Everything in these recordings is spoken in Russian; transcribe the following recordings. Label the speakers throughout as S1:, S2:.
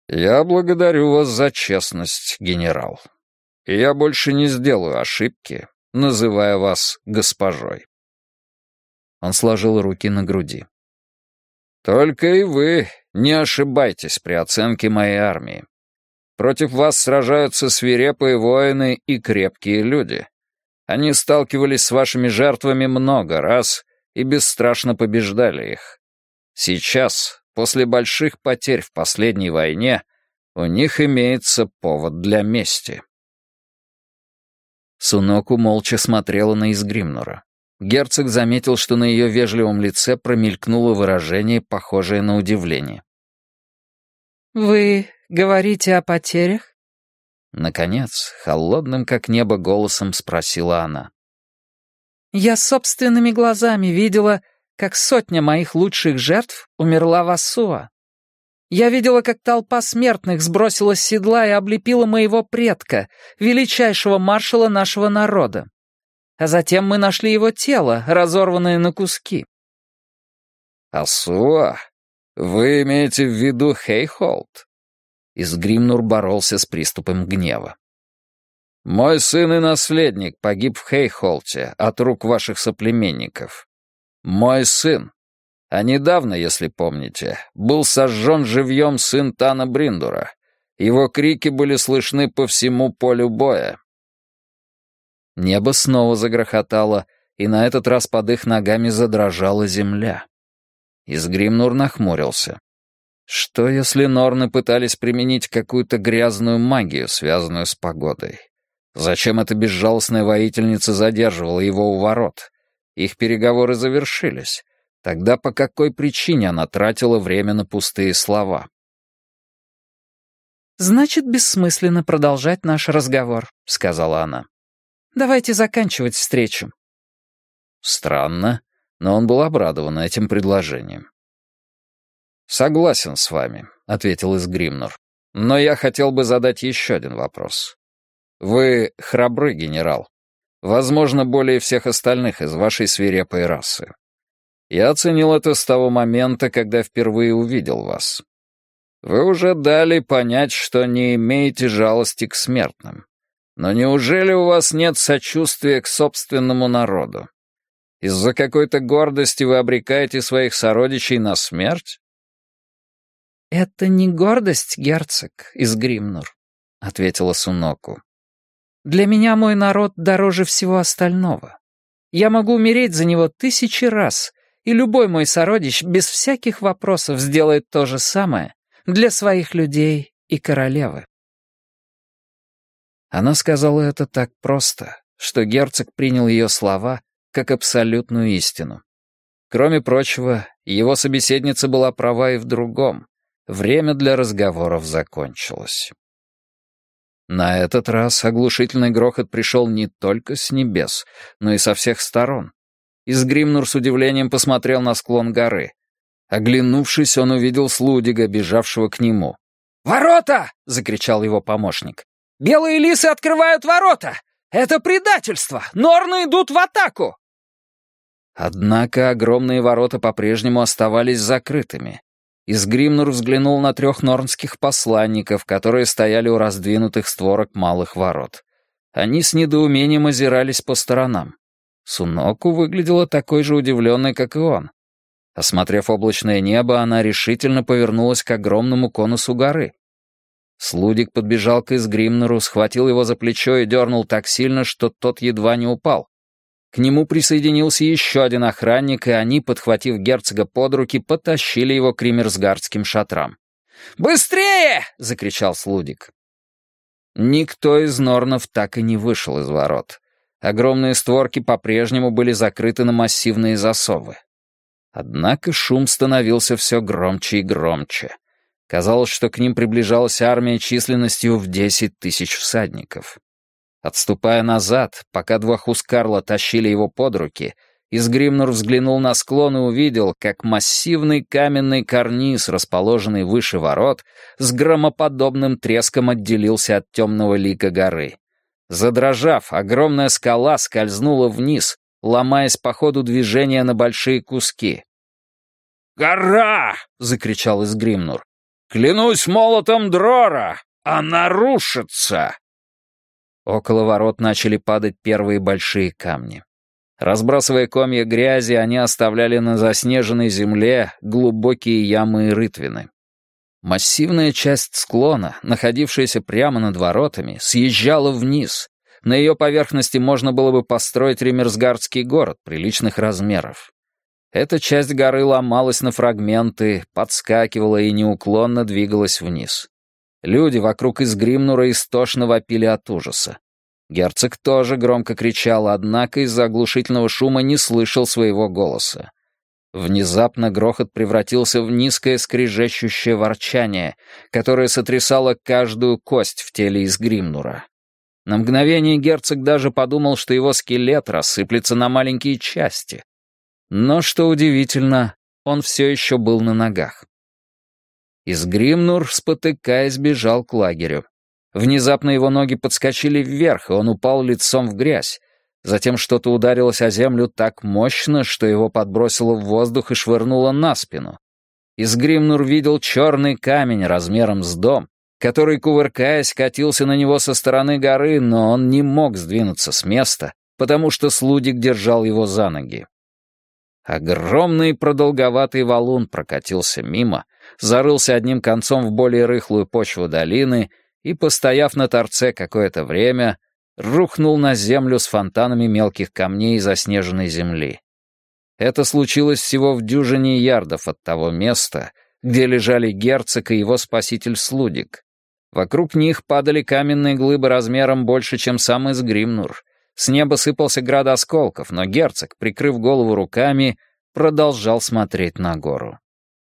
S1: «Я благодарю вас за честность, генерал. И я больше не сделаю ошибки, называя вас госпожой». Он сложил руки на груди. «Только и вы не ошибайтесь при оценке моей армии. Против вас сражаются свирепые воины и крепкие люди. Они сталкивались с вашими жертвами много раз и бесстрашно побеждали их. Сейчас, после больших потерь в последней войне, у них имеется повод для мести». Суноку молча смотрела на Изгримнура. Герцог заметил, что на ее вежливом лице промелькнуло выражение, похожее на удивление.
S2: «Вы говорите о потерях?»
S1: Наконец, холодным как небо голосом спросила она.
S2: «Я собственными глазами видела, как сотня моих лучших жертв умерла в Ассуа. Я видела, как толпа смертных сбросила с седла и облепила моего предка, величайшего маршала нашего народа. А затем мы нашли его тело, разорванное на куски».
S1: «Ассуа? Вы имеете в виду Хейхолд?» Изгримнур боролся с приступом гнева. «Мой сын и наследник погиб в Хейхолте от рук ваших соплеменников. Мой сын. А недавно, если помните, был сожжен живьем сын Тана Бриндура. Его крики были слышны по всему полю боя». Небо снова загрохотало, и на этот раз под их ногами задрожала земля. Изгримнур нахмурился. Что, если Норны пытались применить какую-то грязную магию, связанную с погодой? Зачем эта безжалостная воительница задерживала его у ворот? Их переговоры завершились. Тогда по какой причине она тратила время на пустые слова?
S2: «Значит, бессмысленно продолжать наш разговор», — сказала она. «Давайте заканчивать встречу».
S1: Странно, но он был обрадован этим предложением. «Согласен с вами», — ответил Изгримнур. «Но я хотел бы задать еще один вопрос. Вы храбрый генерал. Возможно, более всех остальных из вашей свирепой расы. Я оценил это с того момента, когда впервые увидел вас. Вы уже дали понять, что не имеете жалости к смертным. Но неужели у вас нет сочувствия к собственному народу? Из-за какой-то гордости вы обрекаете своих сородичей на смерть?»
S2: «Это не гордость, герцог Изгримнур», — ответила Суноку. «Для меня мой народ дороже всего остального. Я могу умереть за него 1000 раз, и любой мой сородич без всяких вопросов сделает то же самое для своих людей и королевы».
S1: Она сказала это так просто, что герцог принял ее слова как абсолютную истину. Кроме прочего, его собеседница была права и в другом. Время для разговоров закончилось. На этот раз оглушительный грохот пришел не только с небес, но и со всех сторон. Изгримнур с удивлением посмотрел на склон горы. Оглянувшись, он увидел Слудига, бежавшего к нему.
S2: «Ворота!» — закричал его помощник. «Белые лисы открывают ворота! Это предательство! Норны идут в атаку!»
S1: Однако огромные ворота по-прежнему оставались закрытыми. Изгримнур взглянул на 3 норнских посланников, которые стояли у раздвинутых створок малых ворот. Они с недоумением озирались по сторонам. Суноку выглядела такой же удивленной, как и он. Осмотрев облачное небо, она решительно повернулась к огромному конусу горы. Слудик подбежал к Изгримнуру, схватил его за плечо и дернул так сильно, что тот едва не упал. К нему присоединился еще один охранник, и они, подхватив герцога под руки, потащили его к риммерсгардским шатрам. «Быстрее!» — закричал Слудик. Никто из норнов так и не вышел из ворот. Огромные створки по-прежнему были закрыты на массивные засовы. Однако шум становился все громче и громче. Казалось, что к ним приближалась армия численностью в 10 000 всадников. Отступая назад, пока 2 хускарла тащили его под руки, Изгримнур взглянул на склон и увидел, как массивный каменный карниз, расположенный выше ворот, с громоподобным треском отделился от темного лика горы. Задрожав, огромная скала скользнула вниз, ломаясь по ходу движения на большие куски. «Гора!» — закричал Изгримнур. «Клянусь молотом Дрора! Она рушится!»
S2: Около ворот начали падать первые большие камни. Разбрасывая комья грязи, они оставляли на заснеженной земле глубокие ямы и рытвины. Массивная часть склона, находившаяся прямо над воротами, съезжала вниз. На ее поверхности можно было бы построить Риммерсгардский город приличных размеров. Эта часть горы ломалась на фрагменты, подскакивала и неуклонно двигалась вниз. Люди вокруг Изгримнура истошно вопили от ужаса. Герцог тоже громко кричал, однако из-за оглушительного шума не слышал своего голоса. Внезапно грохот превратился в низкое скрежещущее ворчание, которое сотрясало каждую кость в теле Изгримнура. На мгновение герцог даже подумал, что его скелет рассыплется на маленькие части. Но, что удивительно, он все еще был на ногах. Изгримнур, спотыкаясь, бежал к лагерю. Внезапно его ноги подскочили вверх, и он упал лицом в грязь. Затем что-то ударилось о землю так мощно, что его подбросило в воздух и швырнуло на спину. Изгримнур видел черный камень размером с дом, который, кувыркаясь, катился на него со стороны горы, но он не мог сдвинуться с места, потому что Слудик держал его за ноги. Огромный продолговатый валун прокатился мимо, зарылся одним концом в более рыхлую почву долины и, постояв на торце какое-то время, рухнул на землю с фонтанами мелких камней и заснеженной земли. Это случилось всего в дюжине ярдов от того места, где лежали герцог и его спаситель Слудик. Вокруг них падали каменные глыбы размером больше, чем сам Изгримнур. С неба сыпался град осколков, но герцог, прикрыв голову руками, продолжал смотреть на гору.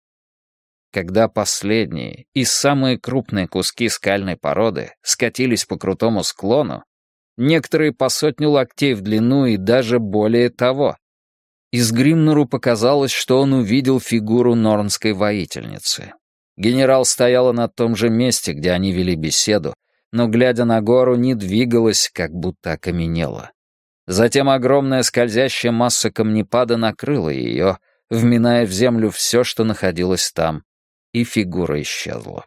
S2: Когда последние и самые крупные куски скальной породы скатились по крутому склону, некоторые по 100 локтей в длину и даже более того, Изгримнуру показалось, что он увидел фигуру норнской воительницы. Генерал стояла на том же месте, где они вели беседу, но, глядя на гору, не двигалась, как будто окаменела. Затем огромная скользящая масса камнепада накрыла ее, вминая в землю все, что находилось там, и фигура исчезла.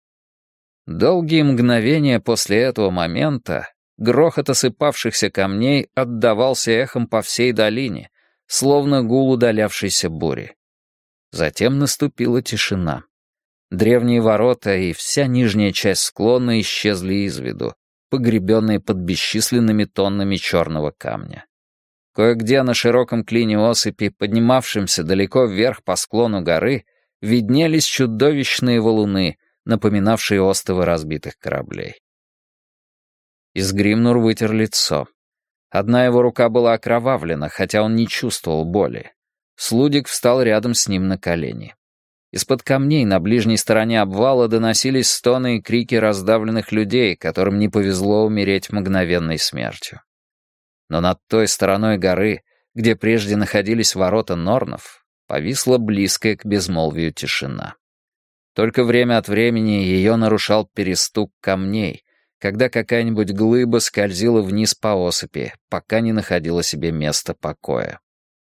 S2: Долгие мгновения после этого момента грохот осыпавшихся камней отдавался эхом по всей долине, словно гул удалявшейся бури. Затем наступила тишина. Древние ворота и вся нижняя часть склона исчезли из виду, погребенные под бесчисленными тоннами черного камня. Кое-где на широком клине осыпи, поднимавшемся далеко вверх по склону горы, виднелись чудовищные валуны, напоминавшие остовы разбитых кораблей. Изгримнур вытер лицо. Одна его рука была окровавлена, хотя он не чувствовал боли. Слудик встал рядом с ним на колени. Из-под камней на ближней стороне обвала доносились стоны и крики раздавленных людей, которым не повезло умереть мгновенной смертью. Но над той стороной горы, где прежде находились ворота Норнов, повисла близкая к безмолвию тишина. Только время от времени ее нарушал перестук камней, когда какая-нибудь глыба скользила вниз по осыпи, пока не находила себе места покоя.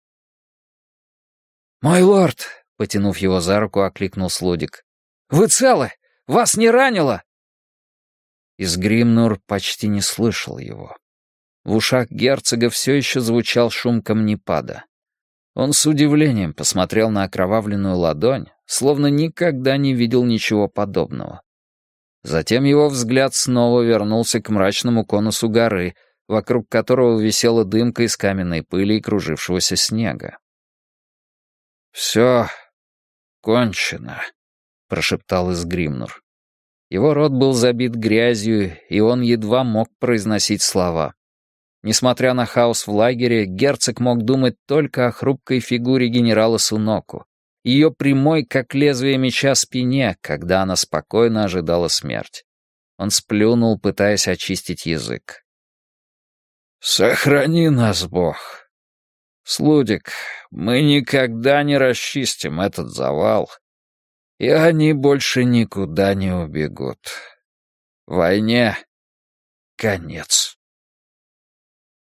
S2: «Мой лорд!» — потянув его за руку, окликнул Слудик. «Вы целы? Вас не ранило?» Изгримнур почти не слышал его. В ушах герцога все еще звучал шум камнепада. Он с удивлением посмотрел на окровавленную ладонь, словно никогда не видел ничего подобного. Затем его взгляд снова вернулся к мрачному конусу горы, вокруг которого висела дымка из каменной пыли и кружившегося снега. «Все кончено», — прошептал Изгримнур. Его рот был забит грязью, и он едва мог произносить слова. Несмотря на хаос в лагере, герцог мог думать только о хрупкой фигуре генерала Суноку, ее прямой, как лезвие меча, спине, когда она спокойно ожидала смерть. Он сплюнул, пытаясь очистить язык. «Сохрани нас, Бог. Слудик, мы никогда не расчистим этот завал, и они больше никуда не убегут. Войне конец».